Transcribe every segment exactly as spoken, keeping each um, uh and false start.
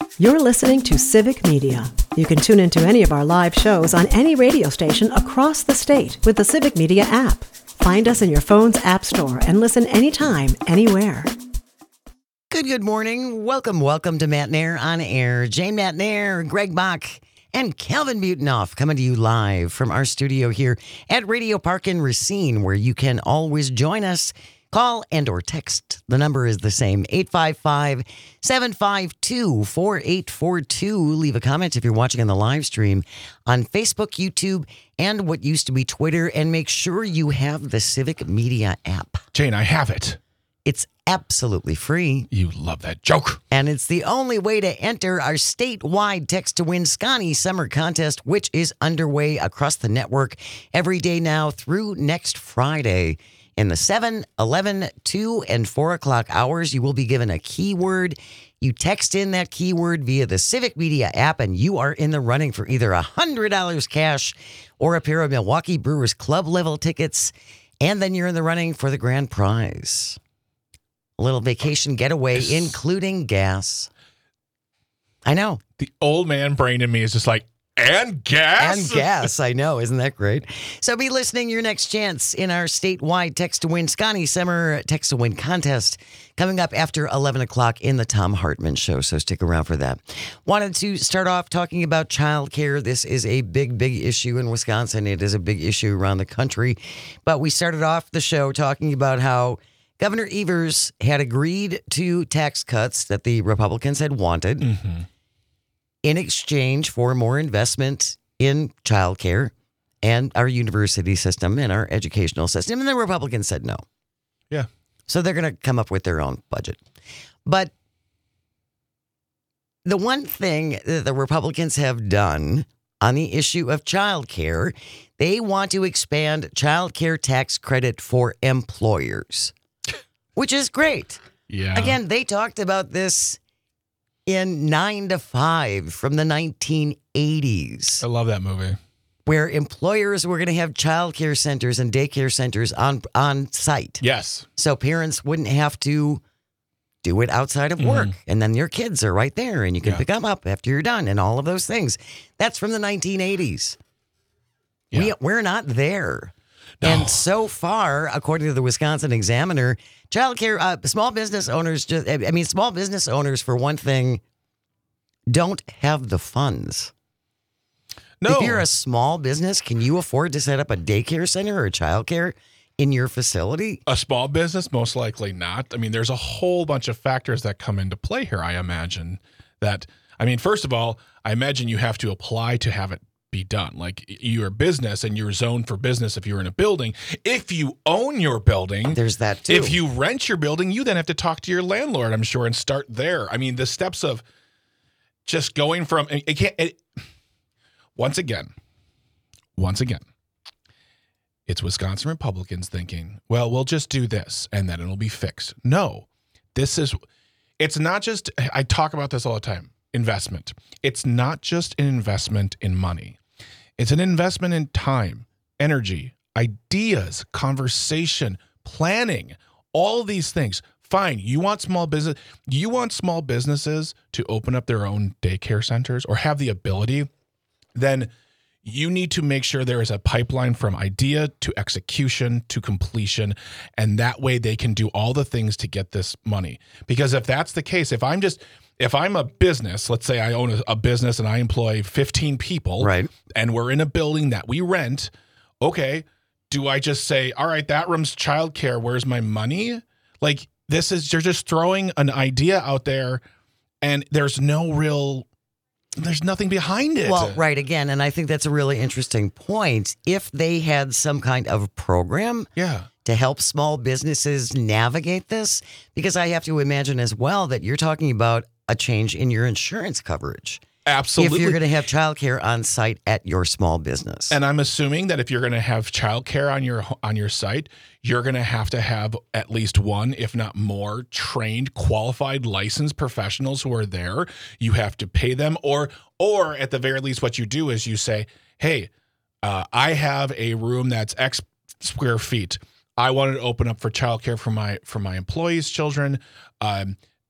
You're listening to Civic Media. You can tune into any of our live shows on any radio station across the state with the Civic Media app. Find us in your phone's app store and listen anytime, anywhere. Good, good morning. Welcome, welcome to Matt Nair on Air. Jane Matt Nair, Greg Bach, and Calvin Butenoff coming to you live from our studio here at Radio Park in Racine, where you can always join us. Call and or text. The number is the same, eight five five, seven five two, four eight four two. Leave a comment if you're watching on the live stream on Facebook, YouTube, and what used to be Twitter. And make sure you have the Civic Media app. Jane, I have it. It's absolutely free. You love that joke. And it's the only way to enter our statewide Text to Win Scotty Summer Contest, which is underway across the network every day now through next Friday. In the seven, eleven, two, and four o'clock hours, you will be given a keyword. You text in that keyword via the Civic Media app, and you are in the running for either one hundred dollars cash or a pair of Milwaukee Brewers Club level tickets. And then you're in the running for the grand prize. A little vacation getaway, including gas. I know. The old man brain in me is just like, and gas? And gas, I know. Isn't that great? So be listening. Your next chance in our statewide Text to Win Scotty Summer Text to Win contest coming up after eleven o'clock in the Tom Hartman Show. So stick around for that. Wanted to start off talking about childcare. This is a big, big issue in Wisconsin. It is a big issue around the country. But we started off the show talking about how Governor Evers had agreed to tax cuts that the Republicans had wanted. Mm-hmm. In exchange for more investment in childcare and our university system and our educational system. And the Republicans said no. Yeah. So they're going to come up with their own budget. But the one thing that the Republicans have done on the issue of childcare, they want to expand childcare tax credit for employers, which is great. Yeah. Again, they talked about this in Nine to Five from the nineteen eighties. I love that movie. Where employers were going to have childcare centers and daycare centers on on site. Yes. So parents wouldn't have to do it outside of work. Mm-hmm. And then your kids are right there and you can yeah. pick them up after you're done and all of those things. That's from the nineteen eighties. Yeah. We, we're not there. No. And so far, according to the Wisconsin Examiner, childcare, uh, small business owners, just, I mean, small business owners, for one thing, don't have the funds. No. If you're a small business, can you afford to set up a daycare center or a childcare in your facility? A small business, most likely not. I mean, there's a whole bunch of factors that come into play here, I imagine. That, I mean, first of all, I imagine you have to apply to have it be done. Like, you're a business and you're zoned for business if you're in a building. If you own your building, there's that too. If you rent your building, you then have to talk to your landlord, I'm sure, and start there. I mean, the steps of just going from it can't. It, once again, once again, it's Wisconsin Republicans thinking, well, we'll just do this and then it'll be fixed. No, this is. It's not just. I talk about this all the time. Investment. It's not just an investment in money. It's an investment in time, energy, ideas, conversation, planning, all these things. Fine. You want small business. You want small businesses to open up their own daycare centers or have the ability. Then you need to make sure there is a pipeline from idea to execution to completion. And that way they can do all the things to get this money. Because if that's the case, if I'm just, if I'm a business, let's say I own a, a business and I employ fifteen people, right, and we're in a building that we rent, okay, do I just say, all right, that room's childcare, where's my money? Like, this is, you're just throwing an idea out there and there's no real, there's nothing behind it. Well, right, again, and I think that's a really interesting point. If they had some kind of program yeah. to help small businesses navigate this, because I have to imagine as well that you're talking about a change in your insurance coverage. Absolutely. If you're going to have childcare on site at your small business. And I'm assuming that if you're going to have childcare on your on your site, you're going to have to have at least one, if not more, trained, qualified, licensed professionals who are there. You have to pay them, or or at the very least, what you do is you say, "Hey, uh, I have a room that's X square feet. I wanted to open up for childcare for my for my employees' children." Um,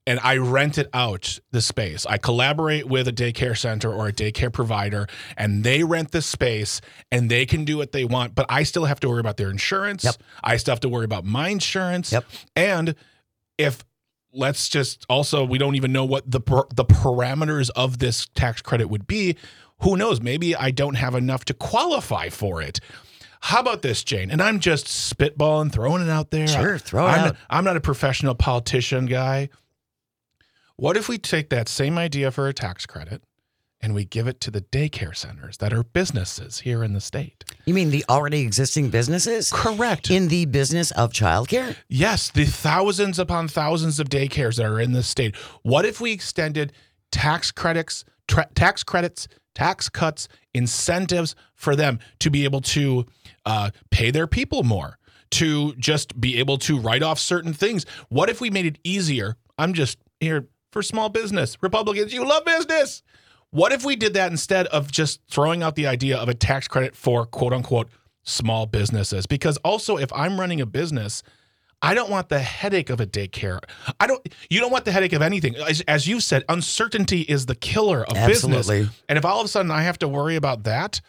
and I rent it out, the space. I collaborate with a daycare center or a daycare provider, and they rent the space, and they can do what they want, but I still have to worry about their insurance. Yep. I still have to worry about my insurance. Yep. And if, let's just also, we don't even know what the per, the parameters of this tax credit would be. Who knows? Maybe I don't have enough to qualify for it. How about this, Jane? And I'm just spitballing, throwing it out there. Sure, throw it I'm out. Not, I'm not a professional politician guy. What if we take that same idea for a tax credit and we give it to the daycare centers that are businesses here in the state? You mean the already existing businesses? Correct. In the business of childcare? Yes, the thousands upon thousands of daycares that are in the state. What if we extended tax credits, tra- tax credits, tax cuts, incentives for them to be able to uh, pay their people more, to just be able to write off certain things? What if we made it easier? I'm just here for small business. Republicans, you love business. What if we did that instead of just throwing out the idea of a tax credit for quote unquote small businesses? Because also, if I'm running a business, I don't want the headache of a daycare. I don't. You don't want the headache of anything. As, as you said, uncertainty is the killer of Absolutely. business. And if all of a sudden I have to worry about that,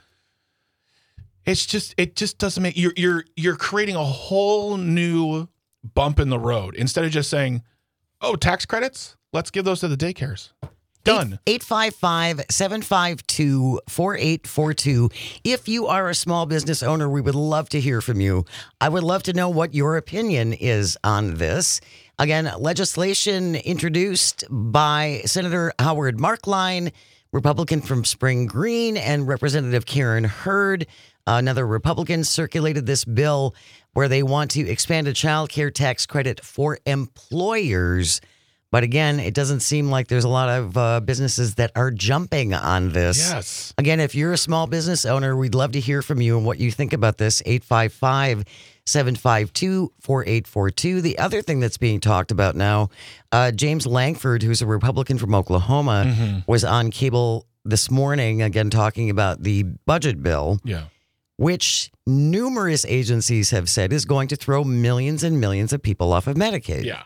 it's just it just doesn't make you're you're you're creating a whole new bump in the road instead of just saying, "Oh, tax credits, let's give those to the daycares." Done. eight five five, seven five two, four eight four two. If you are a small business owner, we would love to hear from you. I would love to know what your opinion is on this. Again, legislation introduced by Senator Howard Markline, Republican from Spring Green, and Representative Karen Hurd, another Republican, circulated this bill where they want to expand a child care tax credit for employers. But again, it doesn't seem like there's a lot of uh, businesses that are jumping on this. Yes. Again, if you're a small business owner, we'd love to hear from you and what you think about this. eight five five, seven five two, four eight four two. The other thing that's being talked about now, uh, James Langford, who's a Republican from Oklahoma, Mm-hmm. was on cable this morning, again, talking about the budget bill, Yeah. which numerous agencies have said is going to throw millions and millions of people off of Medicaid. Yeah.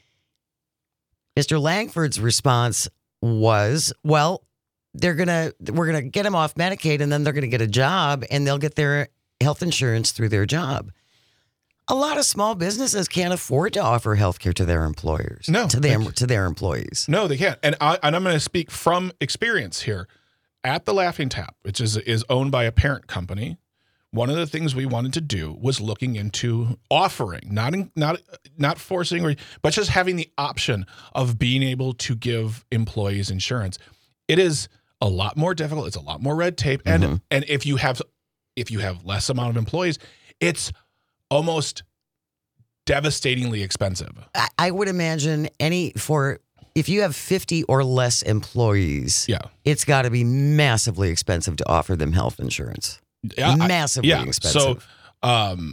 Mister Langford's response was, well, they're going to, we're going to get them off Medicaid and then they're going to get a job and they'll get their health insurance through their job. A lot of small businesses can't afford to offer health care to their employers, No, to their, they- to their employees. No, they can't. And, I, and I'm going to speak from experience here. At the Laughing Tap, which is is owned by a parent company, one of the things we wanted to do was looking into offering, not in, not not forcing, or, but just having the option of being able to give employees insurance. It is a lot more difficult. It's a lot more red tape, and Mhm. and if you have if you have less amount of employees, it's almost devastatingly expensive. I, I would imagine any, for, if you have fifty or less employees, Yeah. it's got to be massively expensive to offer them health insurance. Yeah, I- Massively yeah. expensive. So, um,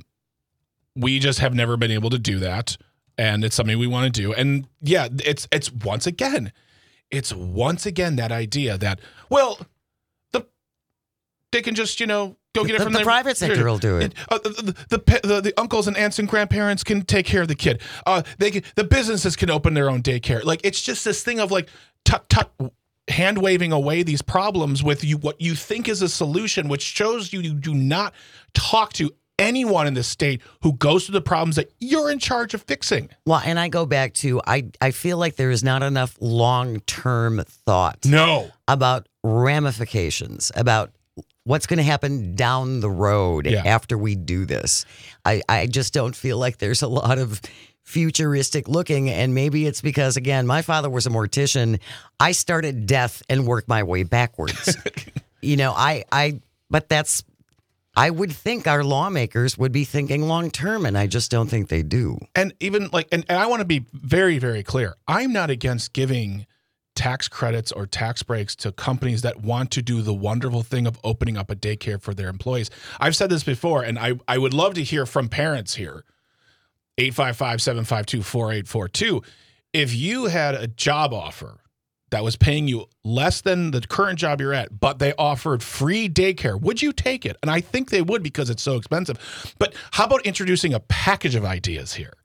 we just have never been able to do that, and it's something we want to do. And yeah, it's it's once again, it's once again that idea that well, the they can just you know go get it The- from the their- private sector will do it. Uh, the, the, the, pa- the the uncles and aunts and grandparents can take care of the kid. Uh, they can, the businesses can open their own daycare. Like it's just this thing of like tut tut. hand waving away these problems with you what you think is a solution, which shows you you do not talk to anyone in the state who goes through the problems that you're in charge of fixing. Well, and I go back to, I, I feel like there is not enough long-term thought No. about ramifications, about what's going to happen down the road Yeah. after we do this. I, I just don't feel like there's a lot of futuristic looking, and maybe it's because, again, my father was a mortician. I started death and worked my way backwards. you know, I, I, but that's, I would think our lawmakers would be thinking long term, and I just don't think they do. And even like, and, and I want to be very, very clear. I'm not against giving tax credits or tax breaks to companies that want to do the wonderful thing of opening up a daycare for their employees. I've said this before, and I, I would love to hear from parents here. eight five five, seven five two, four eight four two. If you had a job offer that was paying you less than the current job you're at, but they offered free daycare, would you take it? And I think they would because it's so expensive. But how about introducing a package of ideas here?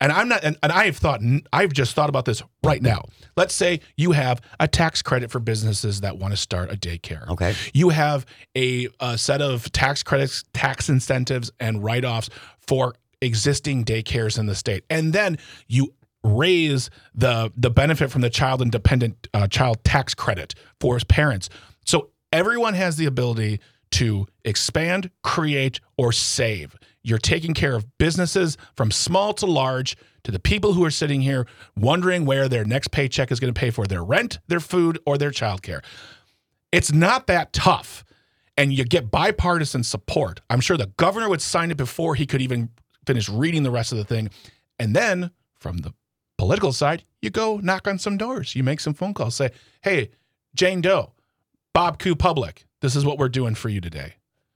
And I'm not, and, and I've thought, I've just thought about this right now. Let's say you have a tax credit for businesses that want to start a daycare. Okay. You have a, a set of tax credits, tax incentives, and write-offs for existing daycares in the state. And then you raise the the benefit from the child independent uh, child tax credit for his parents. So everyone has the ability to expand, create, or save. You're taking care of businesses from small to large, to the people who are sitting here wondering where their next paycheck is going to pay for their rent, their food, or their childcare. It's not that tough. And you get bipartisan support. I'm sure the governor would sign it before he could even finish reading the rest of the thing. And then from the political side, you go knock on some doors. You make some phone calls. Say, hey, Jane Doe, Bob Q Public, this is what we're doing for you today.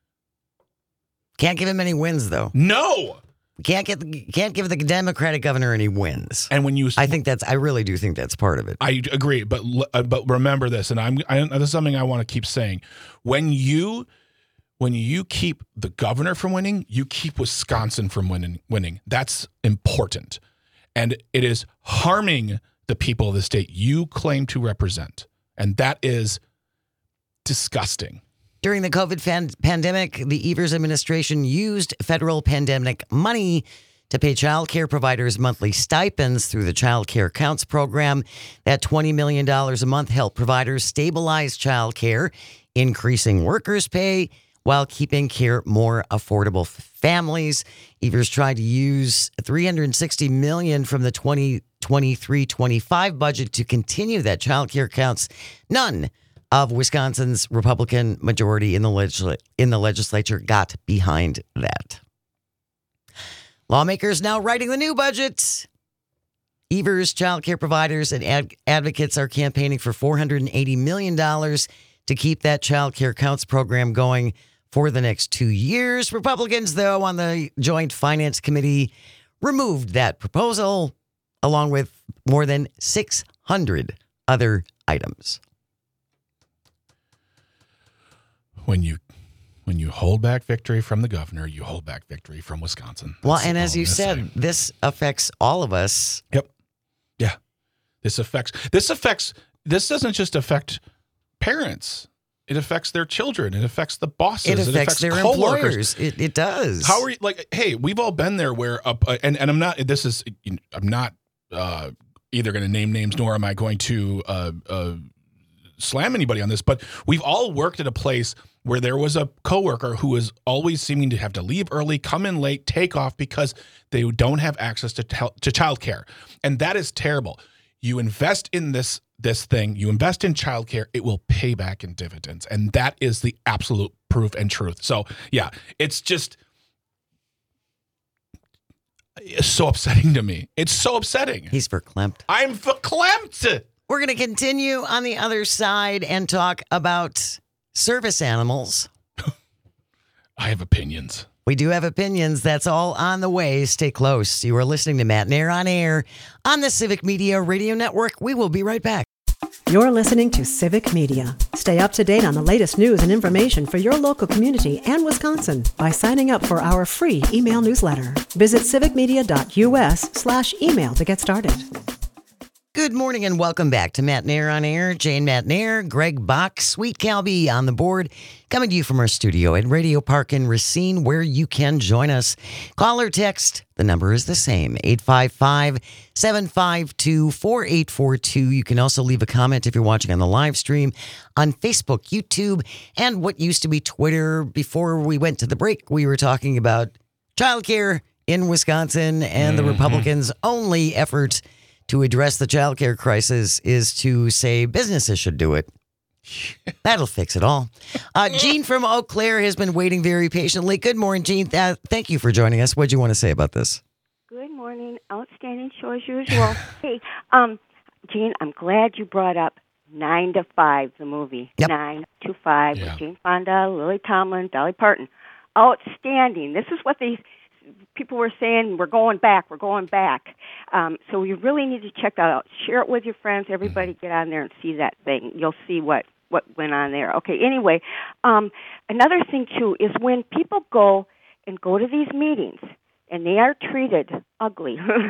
Can't give him any wins, though. No. Can't get the, can't give the Democratic governor any wins. And when you, I think that's, I really do think that's part of it. I agree, but uh, but remember this, and I'm I, this is something I want to keep saying. When you when you keep the governor from winning, you keep Wisconsin from winning. Winning. That's important, and it is harming the people of the state you claim to represent, and that is disgusting. During the COVID fan- pandemic, the Evers administration used federal pandemic money to pay child care providers monthly stipends through the Child Care Counts program. That twenty million dollars a month helped providers stabilize child care, increasing workers' pay while keeping care more affordable for families. Evers tried to use three hundred sixty million dollars from the twenty twenty-three twenty-five budget to continue that Child Care Counts. None of Wisconsin's Republican majority in the legisl- in the legislature got behind that. Lawmakers now writing the new budget. Evers, child care providers, and ad- advocates are campaigning for four hundred eighty million dollars to keep that Child Care Counts program going for the next two years. Republicans, though, on the Joint Finance Committee removed that proposal, along with more than six hundred other items. When you when you hold back victory from the governor, you hold back victory from Wisconsin. That's well, and all as I'm you gonna said, say. this affects all of us. Yep. Yeah. This affects this affects this doesn't just affect parents. It affects their children. It affects the bosses. It affects, it affects their coworkers. employers. It, it does. How are you like? Hey, we've all been there. Where uh, and and I'm not. This is I'm not uh, either going to name names nor am I going to uh, uh, slam anybody on this. But we've all worked at a place where there was a coworker who was always seeming to have to leave early, come in late, take off because they don't have access to tel- to childcare, and that is terrible. You invest in this this thing, you invest in childcare, it will pay back in dividends, and that is the absolute proof and truth. So, yeah, it's just it's so upsetting to me. It's so upsetting. He's verklempt. I'm verklempt. We're going to continue on the other side and talk about service animals. I have opinions. We do have opinions. That's all on the way. Stay close. You are listening to Matt Nair on Air on the Civic Media Radio Network. We will be right back. You're listening to Civic Media. Stay up to date on the latest news and information for your local community and Wisconsin by signing up for our free email newsletter. Visit civicmedia.us slash email to get started. Good morning and welcome back to Matt Nair on Air. Jane Matt Nair, Greg Bach, Sweet Calby on the board, coming to you from our studio at Radio Park in Racine, where you can join us. Call or text. The number is the same, eight five five, seven five two, four eight four two. You can also leave a comment if you're watching on the live stream on Facebook, YouTube, and what used to be Twitter. Before we went to the break, we were talking about childcare in Wisconsin and mm-hmm. the Republicans' only effort to address the childcare crisis is to say businesses should do it. That'll fix it all. Uh, Jean from Eau Claire has been waiting very patiently. Good morning, Jean. Th- thank you for joining us. What do you want to say about this? Good morning. Outstanding show as usual. Hey, um, Jean, I'm glad you brought up Nine to Five, the movie. Yep. Nine to Five Yeah. with Jane Fonda, Lily Tomlin, Dolly Parton. Outstanding. This is what they people were saying. We're going back. We're going back. Um, so you really need to check that out. Share it with your friends. Everybody get on there and see that thing. You'll see what, what went on there. Okay, anyway, um, another thing, too, is when people go and go to these meetings and they are treated ugly,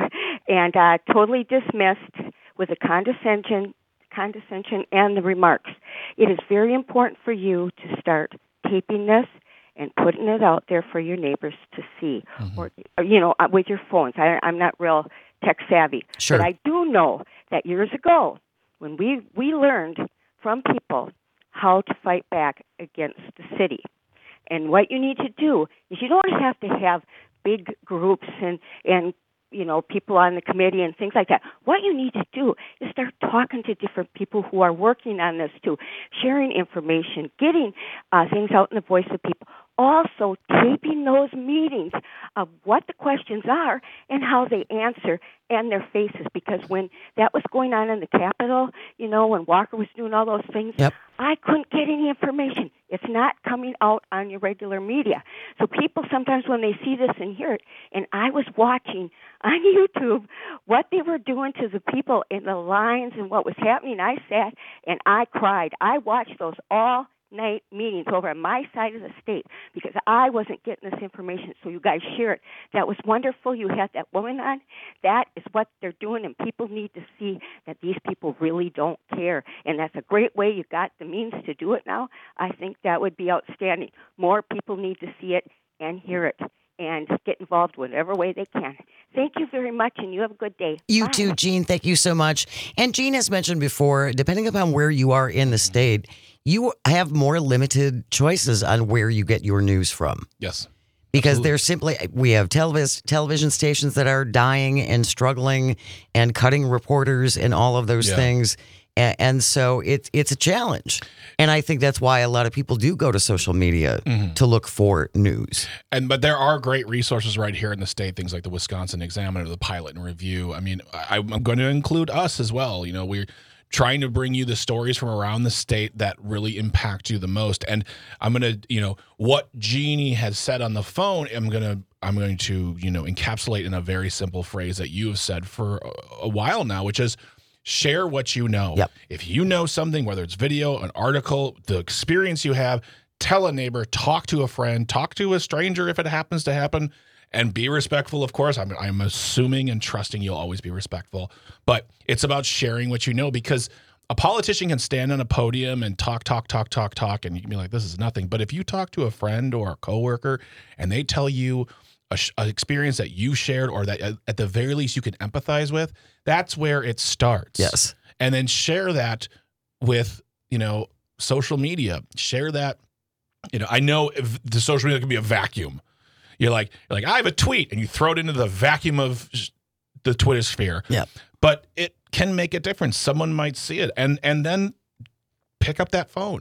and uh, totally dismissed with the condescension, condescension and the remarks. It is very important for you to start taping this and putting it out there for your neighbors to see, mm-hmm. or, or, you know, with your phones. I, I'm not real tech savvy, sure. but I do know that years ago, when we, we learned from people how to fight back against the city. And what you need to do is you don't have to have big groups and, and you know, people on the committee and things like that. What you need to do is start talking to different people who are working on this too, sharing information, getting uh, things out in the voice of people. Also, taping those meetings of what the questions are and how they answer and their faces. Because when that was going on in the Capitol, you know, when Walker was doing all those things, yep. I couldn't get any information. It's not coming out on your regular media. So people sometimes when they see this and hear it, and I was watching on YouTube what they were doing to the people in the lines and what was happening, I sat and I cried. I watched those all night meetings over on my side of the state because I wasn't getting this information, so you guys share it. That was wonderful. You had that woman on. That is what they're doing, and people need to see that these people really don't care, and that's a great way. You've got the means to do it now. I think that would be outstanding. More people need to see it and hear it and get involved whatever way they can. Thank you very much, and you have a good day. You Bye. too, Jean. Thank you so much. And Jean has mentioned before, depending upon where you are in the state, you have more limited choices on where you get your news from. Yes. Because Absolutely. there's simply, we have televis- television stations that are dying and struggling and cutting reporters and all of those yeah. things. And, and so it's it's a challenge. And I think that's why a lot of people do go to social media mm-hmm. to look for news. And but there are great resources right here in the state, things like the Wisconsin Examiner, the Pilot and Review. I mean, I, I'm going to include us as well. You know, we're trying to bring you the stories from around the state that really impact you the most. And I'm going to, you know, what Jeannie has said on the phone, I'm going to, I'm going to, you know, encapsulate in a very simple phrase that you have said for a, a while now, which is share what you know. Yep. If you know something, whether it's video, an article, the experience you have, tell a neighbor, talk to a friend, talk to a stranger if it happens to happen. And be respectful, of course. I'm, I'm assuming and trusting you'll always be respectful. But it's about sharing what you know, because a politician can stand on a podium and talk, talk, talk, talk, talk, and you can be like, this is nothing. But if you talk to a friend or a coworker and they tell you a, an experience that you shared or that at the very least you can empathize with, that's where it starts. Yes. And then share that with, you know, social media. Share that. You know, I know if the social media can be a vacuum. You're like, you're like, I have a tweet, and you throw it into the vacuum of the Twitter sphere. Yeah. But it can make a difference. Someone might see it, and and then pick up that phone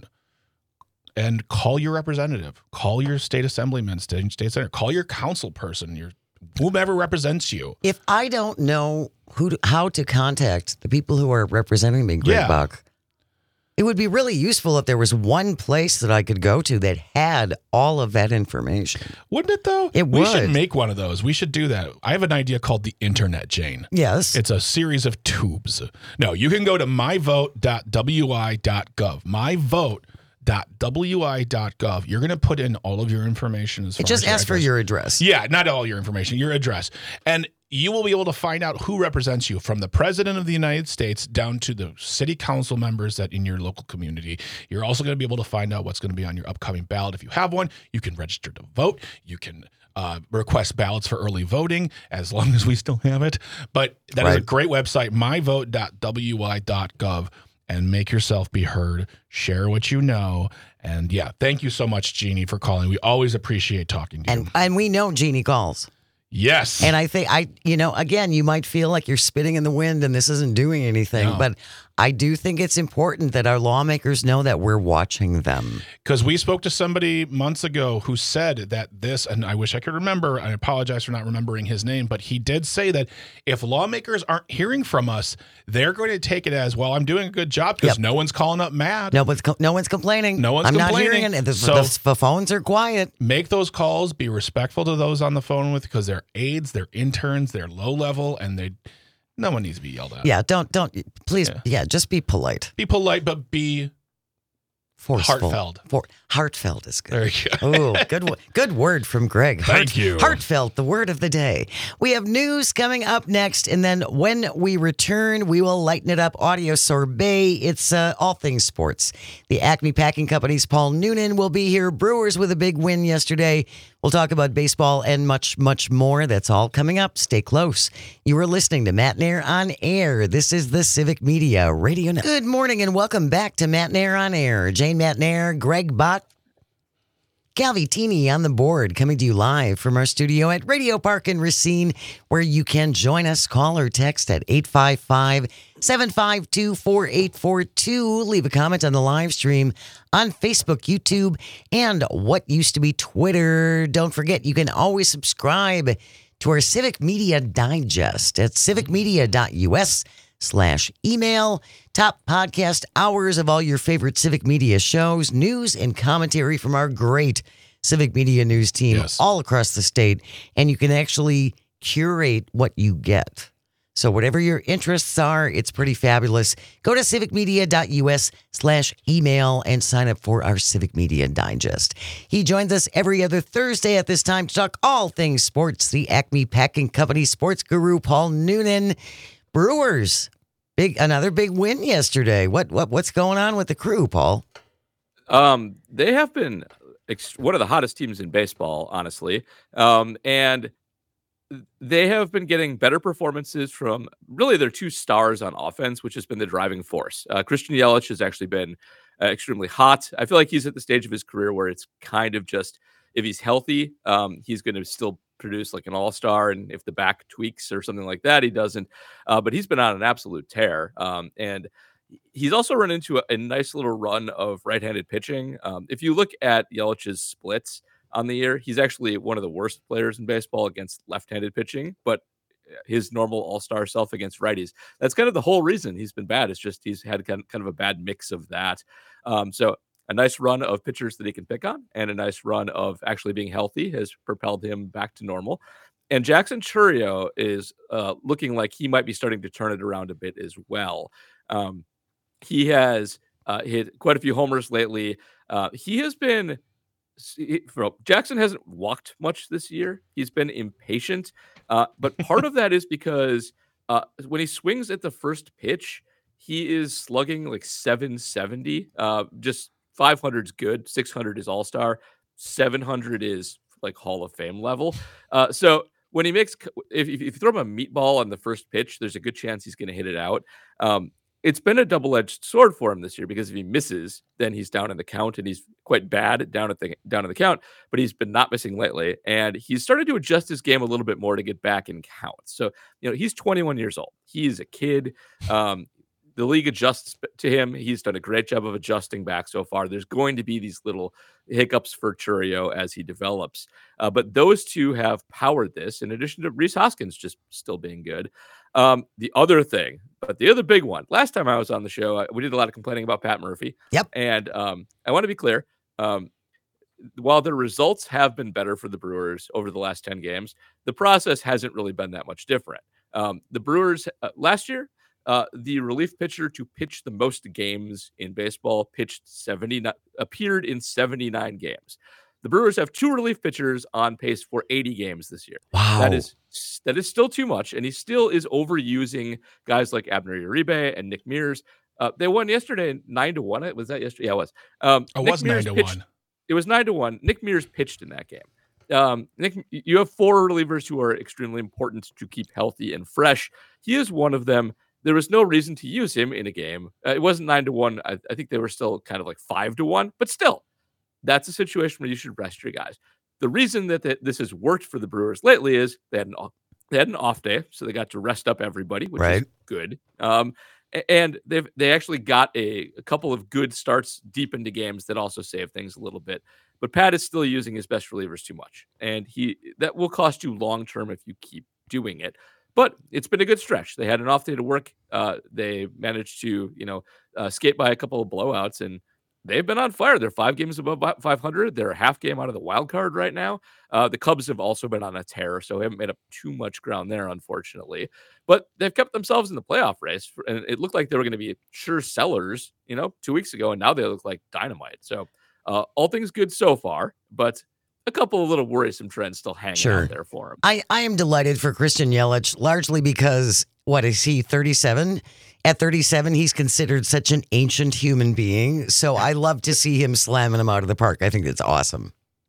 and call your representative, call your state assemblyman, state state senator, call your council person, your whomever represents you. If I don't know who to, how to contact the people who are representing me, Greg Yeah. Buck, it would be really useful if there was one place that I could go to that had all of that information. Wouldn't it, though? It we would. should make one of those. We should do that. I have an idea called the Internet, Jane. Yes. It's a series of tubes. No, you can go to my vote dot w i dot gov. my vote dot w i dot gov. You're going to put in all of your information. As far It just as asks for address. your address. Yeah, not all your information, your address. And you will be able to find out who represents you, from the President of the United States down to the city council members that in your local community. You're also going to be able to find out what's going to be on your upcoming ballot. If you have one, you can register to vote. You can uh, request ballots for early voting, as long as we still have it. But that is a Right. great website, my vote dot w i dot gov, and make yourself be heard. Share what you know. And yeah, thank you so much, Jeannie, for calling. We always appreciate talking to you. And and we know Jeannie calls. Yes. And I think I, you know, again, you might feel like you're spitting in the wind and this isn't doing anything, No. but I do think it's important that our lawmakers know that we're watching them. Because we spoke to somebody months ago who said that this, and I wish I could remember, I apologize for not remembering his name, but he did say that if lawmakers aren't hearing from us, they're going to take it as, well, I'm doing a good job because Yep. no one's calling up mad. No one's, no one's complaining. No one's I'm complaining. not hearing it. The, So- the, the phones are quiet. Make those calls, be respectful to those on the phone with, because they're aides, they're interns, they're low level, and they no one needs to be yelled at. Yeah, don't, don't, please, Yeah. yeah, just be polite. Be polite, but be Forceful. Heartfelt. For, heartfelt is good. There you go. Oh, good, wo- good word from Greg. Thank you. Heartfelt, the word of the day. We have news coming up next, and then when we return, we will lighten it up. Audio sorbet. It's uh, all things sports. The Acme Packing Company's Paul Noonan will be here. Brewers with a big win yesterday. We'll talk about baseball and much, much more. That's all coming up. Stay close. You are listening to Matt Nair on Air. This is the Civic Media Radio Network. Good morning and welcome back to Matt Nair on Air. Jane Matt Nair, Greg Bott, Calvitini on the board, coming to you live from our studio at Radio Park in Racine, where you can join us. Call or text at eight five five, seven five two, four eight four two. Leave a comment on the live stream on Facebook, YouTube, and what used to be Twitter. Don't forget, you can always subscribe to our Civic Media Digest at civicmedia.us slash email. Top podcast hours of all your favorite Civic Media shows, news and commentary from our great Civic Media news team Yes. all across the state. And you can actually curate what you get. So whatever your interests are, it's pretty fabulous. Go to civicmedia.us slash email and sign up for our Civic Media Digest. He joins us every other Thursday at this time to talk all things sports. The Acme Packing Company sports guru, Paul Noonan. Brewers, big another big win yesterday. What what what's going on with the crew, Paul? Um, they have been ex- one of the hottest teams in baseball, honestly. Um, and they have been getting better performances from really their two stars on offense, which has been the driving force. Uh, Christian Yelich has actually been uh, extremely hot. I feel like he's at the stage of his career where it's kind of just, if he's healthy, um, he's going to still produce like an all-star. And if the back tweaks or something like that, he doesn't. Uh, but he's been on an absolute tear. Um, and he's also run into a, a nice little run of right-handed pitching. Um, if you look at Yelich's splits on the year, he's actually one of the worst players in baseball against left-handed pitching, but his normal all-star self against righties. That's kind of the whole reason he's been bad. It's just he's had kind of a bad mix of that. Um, so a nice run of pitchers that he can pick on and a nice run of actually being healthy has propelled him back to normal. And Jackson Chourio is uh, looking like he might be starting to turn it around a bit as well. Um, he has uh, hit quite a few homers lately. Uh, he has been Jackson hasn't walked much this year. He's been impatient. Uh, but part of that is because uh, when he swings at the first pitch, he is slugging like seven seventy. Uh, just five hundred is good. six hundred is all-star. seven hundred is like Hall of Fame level. Uh, so when he makes, if, if you throw him a meatball on the first pitch, there's a good chance he's going to hit it out. Um, It's been a double-edged sword for him this year because if he misses, then he's down in the count, and he's quite bad down at the down in the count. But he's been not missing lately, and he's started to adjust his game a little bit more to get back in counts. So you know he's twenty-one years old. He's a kid. Um, the league adjusts to him. He's done a great job of adjusting back so far. There's going to be these little hiccups for Chourio as he develops, uh, but those two have powered this. In addition to Rhys Hoskins just still being good. Um, the other thing, but the other big one, last time I was on the show, I, we did a lot of complaining about Pat Murphy. Yep. And um, I want to be clear. Um, while the results have been better for the Brewers over the last ten games, the process hasn't really been that much different. Um, the Brewers uh, last year, uh, the relief pitcher to pitch the most games in baseball pitched seventy-nine, appeared in seventy-nine games. The Brewers have two relief pitchers on pace for eighty games this year. Wow. That is that is still too much, and he still is overusing guys like Abner Uribe and Nick Mears. Uh, they won yesterday nine to one. Was that yesterday? Yeah, it was. Um, It Nick was Mears nine to pitched- one. It was nine to one. Nick Mears pitched in that game. Um, Nick, you have four relievers who are extremely important to keep healthy and fresh. He is one of them. There was no reason to use him in a game. Uh, it wasn't nine to one. I, I think they were still kind of like five to one, but still. That's a situation where you should rest your guys. The reason that th- this has worked for the Brewers lately is they had an off, they had an off day, so they got to rest up everybody, which Right. is good. Um, a- and they've they actually got a, a couple of good starts deep into games that also save things a little bit. But Pat is still using his best relievers too much, and he that will cost you long term if you keep doing it. But it's been a good stretch. They had an off day to work. Uh, they managed to you know uh, skate by a couple of blowouts and. they've been on fire. They're five games above five hundred. They're a half game out of the wild card right now. Uh, the Cubs have also been on a tear, so they haven't made up too much ground there, unfortunately. But they've kept themselves in the playoff race, for, and it looked like they were going to be sure sellers, you know, two weeks ago, and now they look like dynamite. So uh, all things good so far, but a couple of little worrisome trends still hanging Sure. out there for him. I, I am delighted for Christian Yelich, largely because, what is he, thirty-seven? At thirty-seven, he's considered such an ancient human being. So I love to see him slamming him out of the park. I think that's awesome.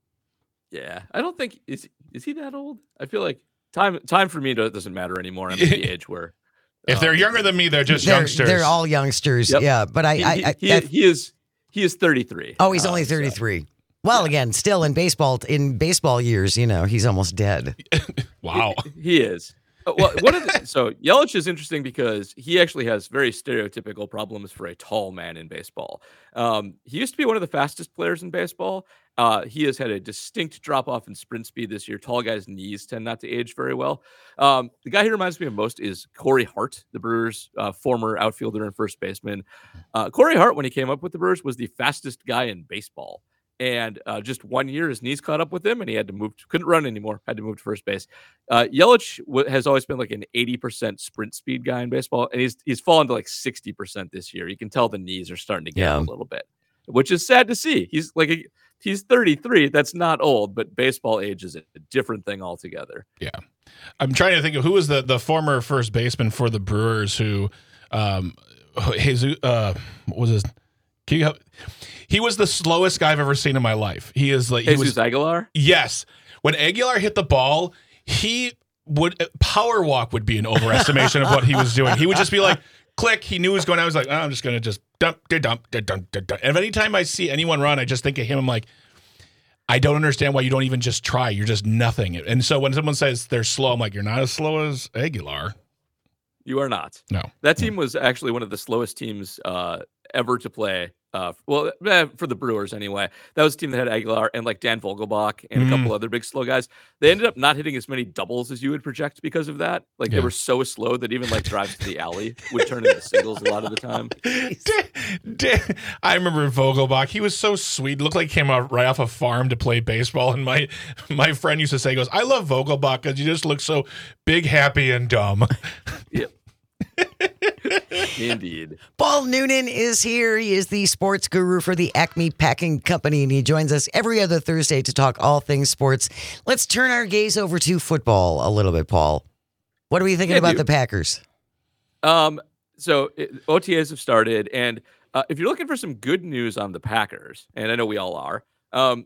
Yeah, I don't think is is he that old? I feel like time time for me doesn't matter anymore. I'm at the age where If they're um, younger than me, they're just They're, youngsters. they're all youngsters. Yep. Yeah, but I, he, I, he, I, he, I he is he is thirty-three. oh, he's Uh, only so- thirty-three. Well, again, still in baseball, in baseball years, you know, he's almost dead. Wow. He is. Uh, Well, one of the, so Yelich is interesting because he actually has very stereotypical problems for a tall man in baseball. Um, he used to be one of the fastest players in baseball. Uh, he has had a distinct drop off in sprint speed this year. Tall guys' knees tend not to age very well. Um, the guy he reminds me of most is Corey Hart, the Brewers' uh, former outfielder and first baseman. Uh, Corey Hart, when he came up with the Brewers, was the fastest guy in baseball. And uh, just one year, his knees caught up with him, and he had to move. To, couldn't run anymore. Had to move to first base. Uh, Yelich w- has always been like an eighty percent sprint speed guy in baseball, and he's he's fallen to like sixty percent this year. You can tell the knees are starting to get Yeah. a little bit, which is sad to see. He's like a, he's thirty-three. That's not old, but baseball age is a different thing altogether. Yeah. I'm trying to think of who was the, the former first baseman for the Brewers who, um, Jesus, uh, what was his, can you help? He was the slowest guy I've ever seen in my life. He is like, he Jesus was, Aguilar. yes. When Aguilar hit the ball, he would, power walk would be an overestimation of what he was doing. He would just be like, click. He knew he was going, I was like, oh, I'm just going to just dump, da, dump, da, dump, da, dump. And anytime I see anyone run, I just think of him. I'm like, I don't understand why you don't even just try. You're just nothing. And so when someone says they're slow, I'm like, you're not as slow as Aguilar. You are not. No. That team was actually one of the slowest teams uh, ever to play. Uh, well, eh, for the Brewers anyway. That was a team that had Aguilar and like Dan Vogelbach and a couple other big slow guys. They ended up not hitting as many doubles as you would project because of that. Like Yeah. they were so slow that even like drives to the alley would turn into singles a lot of the time. Da- da- I remember Vogelbach. He was so sweet. Looked like he came out right off a farm to play baseball. And my my friend used to say, he goes, I love Vogelbach because you just look so big, happy, and dumb. Yep. Indeed. Paul Noonan is here. He is the sports guru for the Acme Packing Company, and he joins us every other Thursday to talk all things sports. Let's turn our gaze over to football a little bit, Paul. What are we thinking Yeah, about dude. the Packers? Um, so it, O T As have started, and uh, if you're looking for some good news on the Packers, and I know we all are, um,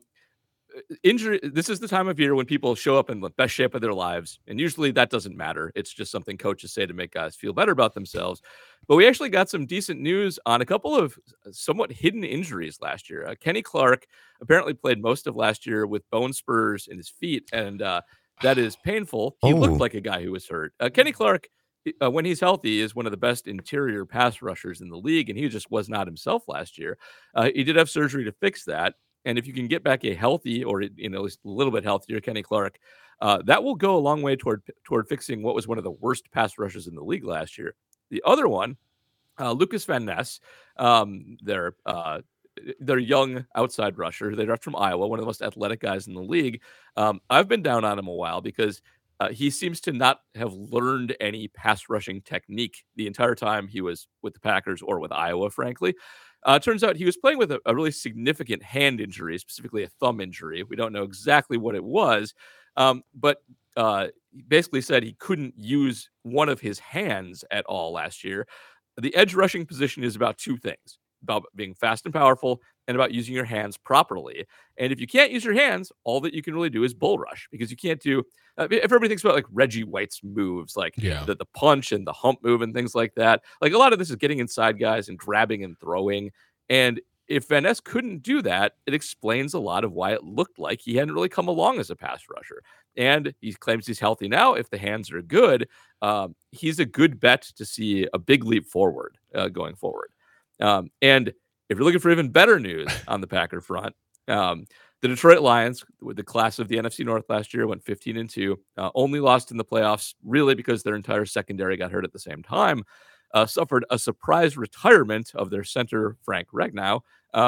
injury. This is the time of year when people show up in the best shape of their lives, and usually that doesn't matter. It's just something coaches say to make guys feel better about themselves. But we actually got some decent news on a couple of somewhat hidden injuries last year. Uh, Kenny Clark apparently played most of last year with bone spurs in his feet, and uh, that is painful. He Oh. looked like a guy who was hurt. Uh, Kenny Clark, uh, when he's healthy, is one of the best interior pass rushers in the league, and he just was not himself last year. Uh, he did have surgery to fix that. And if you can get back a healthy, or you know, at least a little bit healthier Kenny Clark, uh, that will go a long way toward toward fixing what was one of the worst pass rushers in the league last year. The other one, uh, Lucas Van Ness, um, their uh, their young outside rusher, they draft from Iowa, one of the most athletic guys in the league. Um, I've been down on him a while because uh, he seems to not have learned any pass rushing technique the entire time he was with the Packers or with Iowa, frankly. Uh, turns out he was playing with a, a really significant hand injury, specifically a thumb injury. We don't know exactly what it was, um, but uh, he basically said he couldn't use one of his hands at all last year. The edge rushing position is about two things: about being fast and powerful, and about using your hands properly. And if you can't use your hands, all that you can really do is bull rush, because you can't do. Uh, if everybody thinks about like Reggie White's moves, like Yeah. the, the punch and the hump move and things like that, like a lot of this is getting inside guys and grabbing and throwing. And if Van Ness couldn't do that, it explains a lot of why it looked like he hadn't really come along as a pass rusher. And he claims he's healthy now. If the hands are good, um, he's a good bet to see a big leap forward uh, going forward. Um, and if you're looking for even better news on the Packer front, um, the Detroit Lions, with the class of the N F C North last year, went fifteen and two, uh, only lost in the playoffs really because their entire secondary got hurt at the same time, uh, suffered a surprise retirement of their center, Frank Regnow. Um,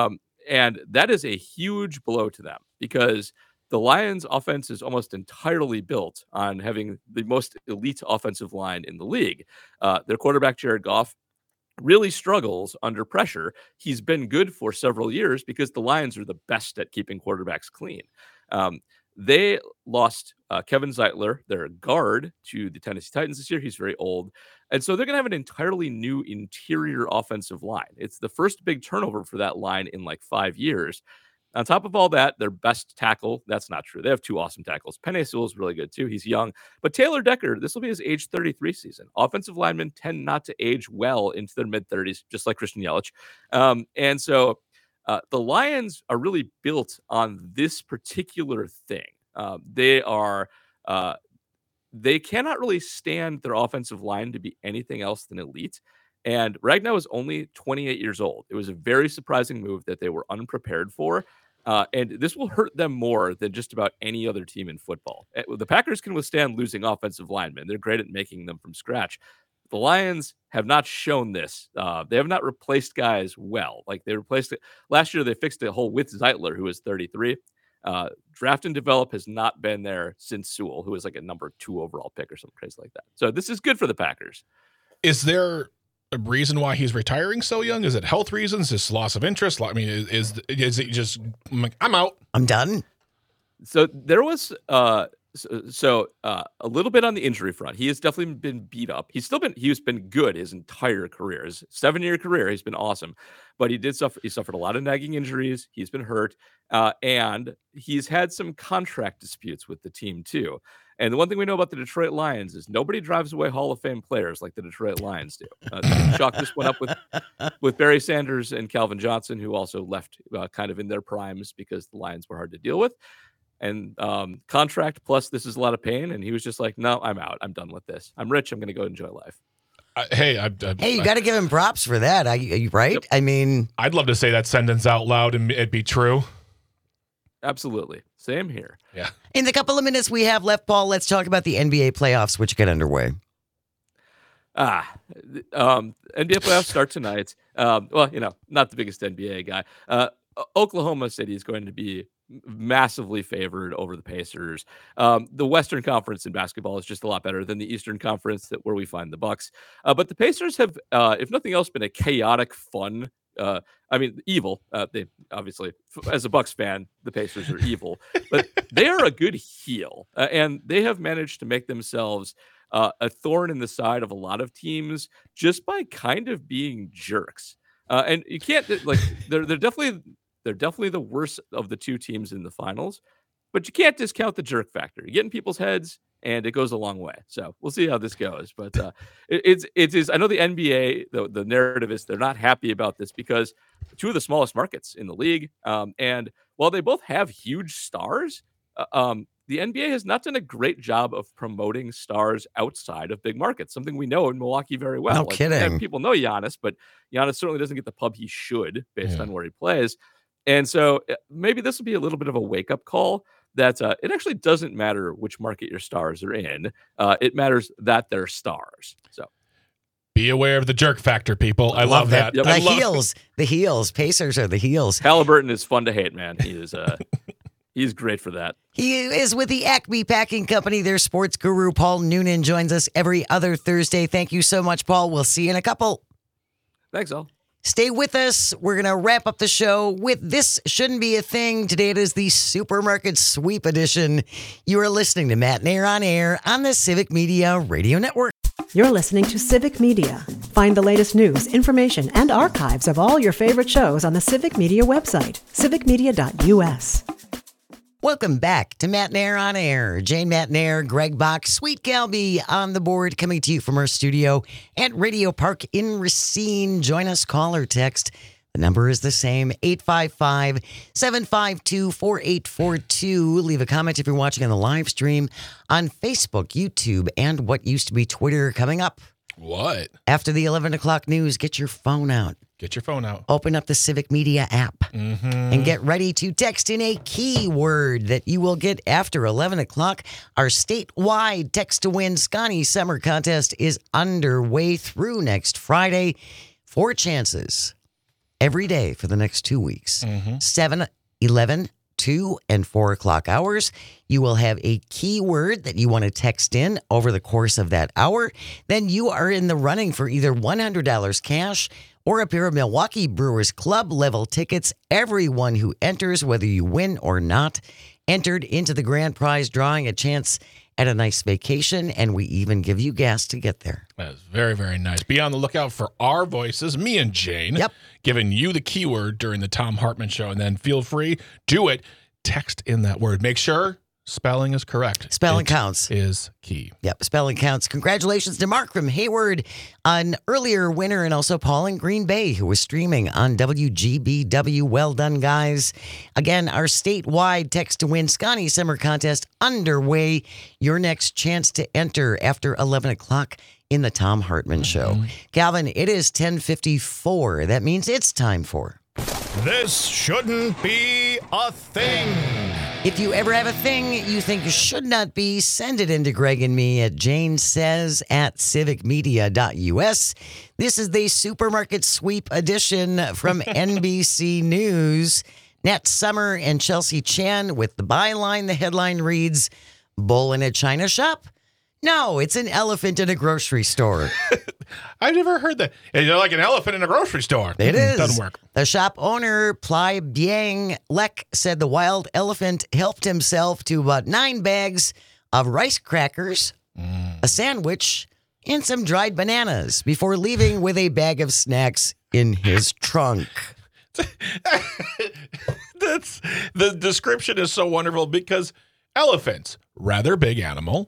and that is a huge blow to them because the Lions' offense is almost entirely built on having the most elite offensive line in the league. Uh, their quarterback, Jared Goff, really struggles under pressure. He's been good for several years because the Lions are the best at keeping quarterbacks clean. Um, they lost uh, Kevin Zeitler, their guard, to the Tennessee Titans this year. He's very old. And so they're going to have an entirely new interior offensive line. It's the first big turnover for that line in like five years. On top of all that, their best tackle, that's not true. They have two awesome tackles. Penei Sewell is really good too. He's young. But Taylor Decker, this will be his age thirty-three season. Offensive linemen tend not to age well into their mid-thirties, just like Christian Yelich. Um, and so uh, the Lions are really built on this particular thing. Um, they are uh, they cannot really stand their offensive line to be anything else than elite. And Ragnow is only twenty-eight years old. It was a very surprising move that they were unprepared for. Uh, and this will hurt them more than just about any other team in football. The Packers can withstand losing offensive linemen. They're great at making them from scratch. The Lions have not shown this. Uh, they have not replaced guys well. Like they replaced it last year. They fixed it whole with Zeitler, who is thirty-three. Uh, draft and develop has not been there since Sewell, who was like a number two overall pick or something crazy like that. So this is good for the Packers. Is there a reason why he's retiring so young? Is it health reasons? Is loss of interest? I mean, is is, is it just I'm out? I'm done. So there was uh, so, so uh, a little bit on the injury front. He has definitely been beat up. He's still been he's been good his entire career. His seven year career, he's been awesome. But he did suffer. He suffered a lot of nagging injuries. He's been hurt, uh, and he's had some contract disputes with the team too. And the one thing we know about the Detroit Lions is nobody drives away Hall of Fame players like the Detroit Lions do. Uh, chalk this one up with with Barry Sanders and Calvin Johnson, who also left uh, kind of in their primes because the Lions were hard to deal with. And um, contract plus this is a lot of pain. And he was just like, no, I'm out. I'm done with this. I'm rich. I'm going to go enjoy life. Uh, hey, I, I, Hey, you got to give him props for that. I, right? Yep. I mean, I'd love to say that sentence out loud and it'd be true. Absolutely. Same here. Yeah. in the couple of minutes we have left, Paul, let's talk about the N B A playoffs, which get underway. Ah, um, N B A playoffs start tonight. Um, well, you know, not the biggest N B A guy. Uh, Oklahoma City is going to be massively favored over the Pacers. Um, the Western Conference in basketball is just a lot better than the Eastern Conference, that where we find the Bucks. Uh, but the Pacers have, uh, if nothing else, been a chaotic, fun. Uh, I mean, evil. Uh, they obviously, as a Bucks fan, the Pacers are evil, but they are a good heel, uh, and they have managed to make themselves uh, a thorn in the side of a lot of teams just by kind of being jerks. Uh, and you can't like they're they're definitely they're definitely the worst of the two teams in the finals, but you can't discount the jerk factor. You get in people's heads, and it goes a long way. So we'll see how this goes. But uh, it, it's it is. I know the N B A, the the narrative is they're not happy about this because two of the smallest markets in the league, um, and while they both have huge stars, uh, um, the N B A has not done a great job of promoting stars outside of big markets. Something we know in Milwaukee very well. No like, kidding. People know Giannis, but Giannis certainly doesn't get the pub he should based Yeah. on where he plays. And so uh, maybe this will be a little bit of a wake up call. That uh, it actually doesn't matter which market your stars are in. Uh, it matters that they're stars. So Be aware of the jerk factor, people. I love, that. Yep. The I love- heels, the heels, Pacers are the heels. Halliburton is fun to hate, man. He is uh, he's great for that. He is with the Acme Packing Company. Their sports guru, Paul Noonan, joins us every other Thursday. Thank you so much, Paul. We'll see you in a couple. Thanks, all. Stay with us. We're going to wrap up the show with This Shouldn't Be a Thing. Today it is the Supermarket Sweep Edition. You are listening to Matt Nair on Air on the Civic Media Radio Network. You're listening to Civic Media. Find the latest news, information, and archives of all your favorite shows on the Civic Media website, civic media dot u s. Welcome back to Matt Nair on Air. Jane Matt Nair, Greg Bach, Sweet Galby on the board, coming to you from our studio at Radio Park in Racine. Join us, call or text. The number is the same, eight five five, seven five two, four eight four two. Leave a comment if you're watching on the live stream on Facebook, YouTube, and what used to be Twitter. Coming up What? after the eleven o'clock news, get your phone out. Get your phone out. Open up the Civic Media app Mm-hmm. and get ready to text in a keyword that you will get after eleven o'clock. Our statewide Text to Win Scotty Summer Contest is underway through next Friday. Four chances every day for the next two weeks. Mm-hmm. seven, eleven, two, and four o'clock hours. You will have a keyword that you want to text in over the course of that hour. Then you are in the running for either one hundred dollars cash or a pair of Milwaukee Brewers Club level tickets. Everyone who enters, whether you win or not, entered into the grand prize drawing, a chance at a nice vacation, and we even give you gas to get there. That is very, very nice. Be on the lookout for our voices, me and Jane, Yep. giving you the keyword during the Tom Hartman Show. And then feel free, do it. Text in that word. Make sure spelling is correct. Spelling It counts. is key. Yep, spelling counts. Congratulations to Mark from Hayward, an earlier winner, and also Paul in Green Bay, who was streaming on W G B W. Well done, guys. Again, our statewide Text to Win Scotty Summer Contest underway. Your next chance to enter after eleven o'clock in the Tom Hartman Show. Calvin, it is ten fifty-four. That means it's time for... This shouldn't be a thing. If you ever have a thing you think should not be, send it in to Greg and me at Jane Says at civic media dot U S. This is the Supermarket Sweep edition from N B C News. Nat Summer and Chelsea Chan with the byline. The headline reads, "Bull in a China shop? No, it's an elephant in a grocery store." I've never heard that. You're like an elephant in a grocery store. It is. Doesn't work. The shop owner, Plai Biang Lek, said the wild elephant helped himself to about nine bags of rice crackers, Mm. a sandwich, and some dried bananas before leaving with a bag of snacks in his trunk. That's the description is so wonderful because elephants, rather big animal.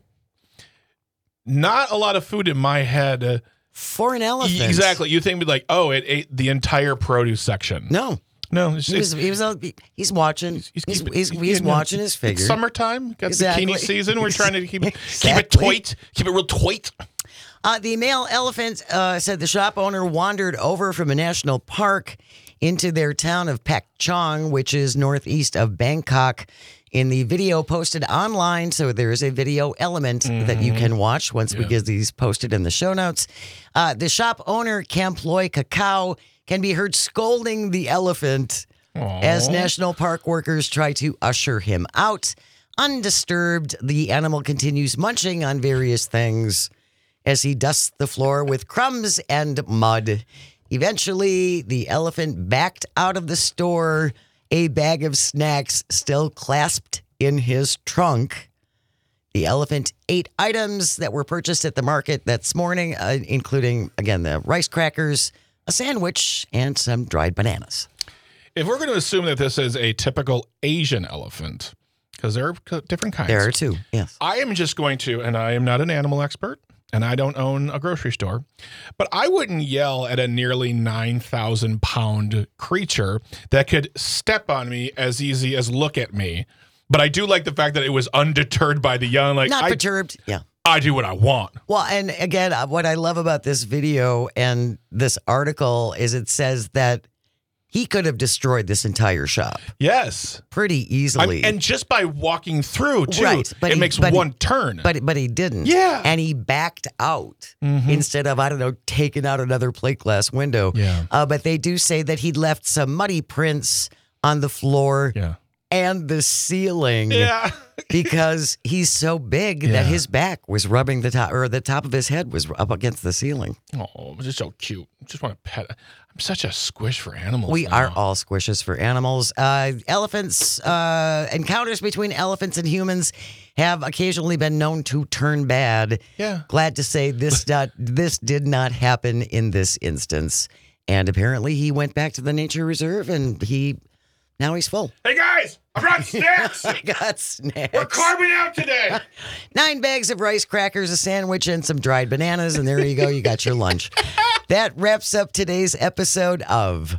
Not a lot of food in my head. Uh, For an elephant. exactly. You think like, oh, it ate the entire produce section. No. No, it's, He was, he was, uh, he's watching. He's, he's, keeping- he's, you know, watching his figure. It's summertime. Got Exactly. bikini season. We're trying to keep it, keep it Exactly. tight. Keep it real tight. Uh, the male elephant uh, said the shop owner wandered over from a national park into their town of Pak Chong, which is northeast of Bangkok. In the video posted online, so there is a video element that you can watch once we get these posted in the show notes. Uh, the shop owner, Camploy Cacao, can be heard scolding the elephant as national park workers try to usher him out. Undisturbed, the animal continues munching on various things as he dusts the floor with crumbs and mud. Eventually, the elephant backed out of the store, a bag of snacks still clasped in his trunk. The elephant ate items that were purchased at the market that morning, uh, including, again, the rice crackers, a sandwich, and some dried bananas. If we're going to assume that this is a typical Asian elephant, because there are different kinds. There are two, yes. I am just going to, and I am not an animal expert, and I don't own a grocery store, but I wouldn't yell at a nearly nine thousand pound creature that could step on me as easy as look at me. But I do like the fact that it was undeterred by the young. Like, Not I, perturbed, yeah. I do what I want. Well, and again, uh, what I love about this video and this article is it says that he could have destroyed this entire shop Yes. pretty I'm- easily. and just by walking through, too, Right, but it he- makes but he- one turn. But but he didn't. Yeah. And he backed out Mhm. instead of, I don't know, taking out another plate glass window. Yeah. Uh, but they do say that he left some muddy prints on the floor yeah. and the ceiling Yeah. because he's so big Yeah. that his back was rubbing the top, or the top of his head was up against the ceiling. Oh, just so cute. Just want to pet. I'm such a squish for animals. We now. are all squishes for animals. Uh, elephants, uh, encounters between elephants and humans have occasionally been known to turn bad. Yeah. Glad to say this not, this did not happen in this instance. And apparently he went back to the nature reserve and he now he's full. Hey, guys, I brought snacks. I got snacks. We're carving out today. Nine bags of rice crackers, a sandwich, and some dried bananas. And there you go. You got your lunch. That wraps up today's episode of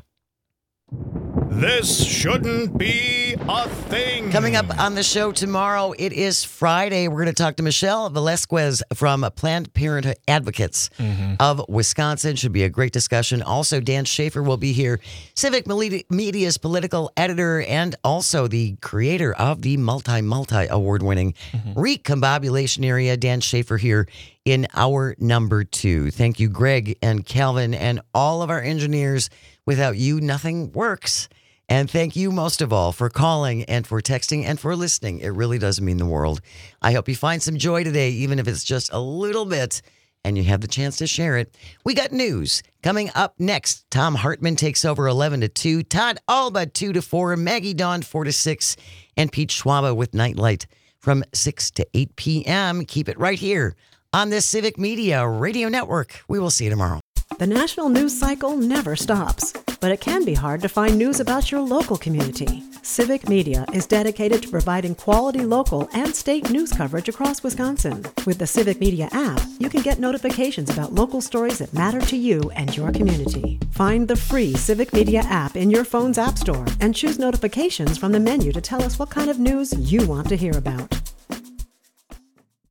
This shouldn't be a thing. Coming up on the show tomorrow, it is Friday. We're going to talk to Michelle Velasquez from Planned Parenthood Advocates of Wisconsin. Should be a great discussion. Also, Dan Schaefer will be here, Civic Media's political editor and also the creator of the multi-multi award-winning Recombobulation Area. Dan Schaefer here in hour number two. Thank you, Greg and Calvin, and all of our engineers. Without you, nothing works. And thank you most of all for calling and for texting and for listening. It really does mean the world. I hope you find some joy today, even if it's just a little bit, and you have the chance to share it. We got news coming up next. Tom Hartman takes over eleven to two, Todd Alba two to four, Maggie Dawn four to six, and Pete Schwaba with Nightlight from six to eight p.m. Keep it right here on this Civic Media Radio Network. We will see you tomorrow. The national news cycle never stops, but it can be hard to find news about your local community. Civic Media is dedicated to providing quality local and state news coverage across Wisconsin. With the Civic Media app, you can get notifications about local stories that matter to you and your community. Find the free Civic Media app in your phone's app store and choose notifications from the menu to tell us what kind of news you want to hear about.